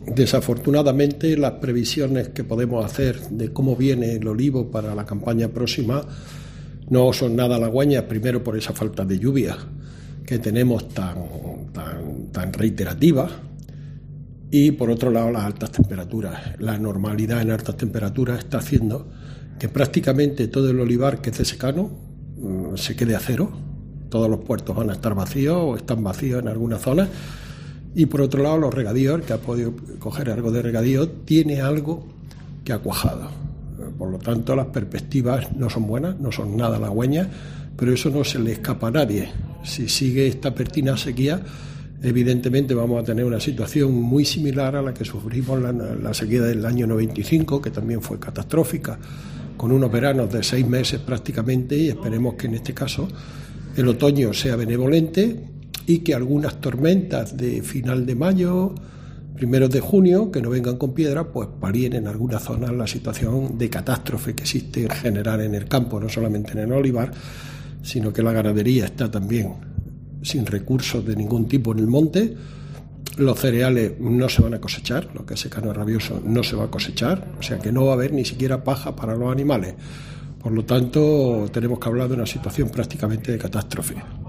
Desafortunadamente, las previsiones que podemos hacer de cómo viene el olivo para la campaña próxima no son nada halagüeñas, primero por esa falta de lluvia que tenemos tan reiterativa, y por otro lado las altas temperaturas. La normalidad en altas temperaturas está haciendo que prácticamente todo el olivar que es de secano se quede a cero. Todos los puertos van a estar vacíos o están vacíos en algunas zonas. Y por otro lado, los regadíos, el que ha podido coger algo de regadío, tiene algo que ha cuajado. Por lo tanto, las perspectivas no son buenas, no son nada halagüeñas, pero eso no se le escapa a nadie. Si sigue esta pertinaz sequía, evidentemente vamos a tener una situación muy similar a la que sufrimos la sequía del año 95, que también fue catastrófica, con unos veranos de 6 meses prácticamente, y esperemos que en este caso el otoño sea benevolente y que algunas tormentas de final de mayo, primeros de junio, que no vengan con piedra, pues palien en algunas zonas la situación de catástrofe que existe en general en el campo, no solamente en el olivar, sino que la ganadería está también sin recursos de ningún tipo en el monte. Los cereales no se van a cosechar, lo que es secano rabioso no se va a cosechar, o sea que no va a haber ni siquiera paja para los animales. Por lo tanto, tenemos que hablar de una situación prácticamente de catástrofe.